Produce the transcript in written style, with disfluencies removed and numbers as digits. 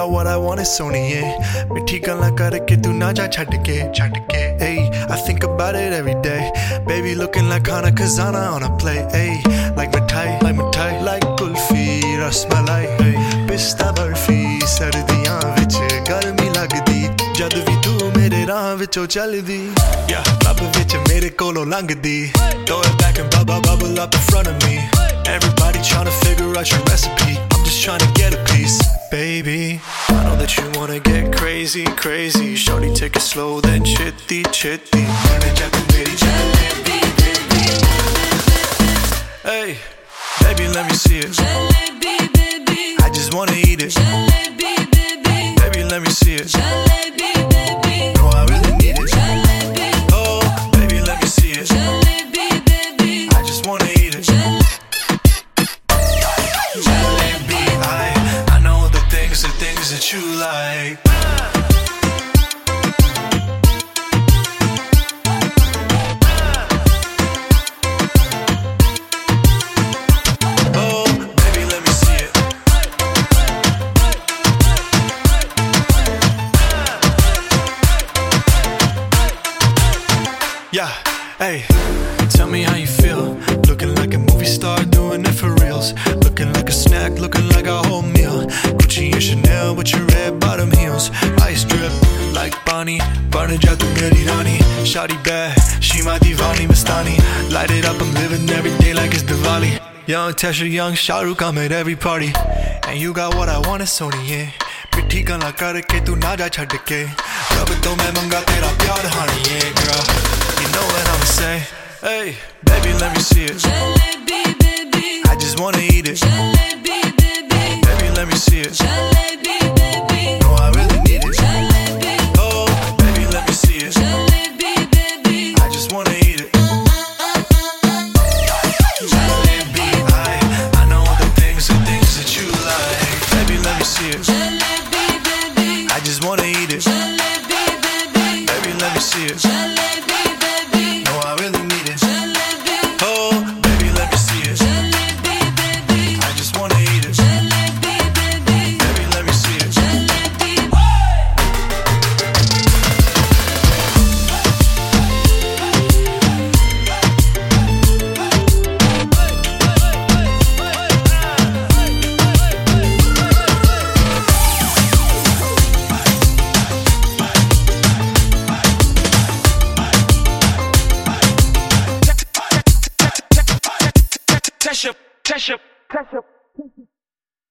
got what I want, it's सोनिए मिठी गल्लां करके तू ना जा छड़ के Ay, I think about it every day. Baby looking like Hana Kazana on a plate. Ay, like mithai, like kulfi, rasmalai, pista barfi. Sardiyan vich garmi lagdi, jad vi tu mere raah vichon chaldi. Yeah, club vich mere kolo langdi. Throw it back and bubble up in front of me. Everybody tryna figure out your recipe. I'm just tryna get a piece. Baby, I know that you wanna get crazy. Shorty, take it slow, then chitty. Hey, baby, let me see it. Jalebi, baby. I just wanna eat it. Jalebi, baby. Baby, let me see it. Jalebi, baby. No, I really need it. Jalebi. Oh, baby, let me see it. Jalebi, baby. I just wanna eat it. Jalebi, I know the things that you like. Yeah, hey, tell me how you feel. Looking like a movie star, doing it for reals. Looking like a snack, looking like a whole meal. Gucci and Chanel with your red bottom heels. Ice drip like Bonnie, burning out the meri rani. Shawty bad, she my divani mastani. Light it up, I'm living every day like it's Diwali. Young Tesha, young Shah Rukh, I'm at every party. And you got what I want, it's सोनिए मिठी गल्लां करके तू ना जा छड़ के रब तो मैं मंगा तेरा प्यार हानिए girl. You know what I'ma say? Hey, baby, let me see it. Jalebi, baby. I just wanna eat it. Jalebi, baby. Baby, let me see it. Jalebi, baby. No, I really need it. Jalebi. Oh, baby, let me see it. Jalebi, baby. I just wanna eat it. Jalebi, I know the things that you like. Baby, let me see it. Jalebi, baby. I just wanna eat it. Jalebi, baby. Baby, let me see it. Jalebi, baby. No, I really need it. Jalebi. Oh, baby, let me see it. Jalebi, baby. I just wanna eat it. Jalebi, baby. Baby, let me see it. Jalebi. Tesha.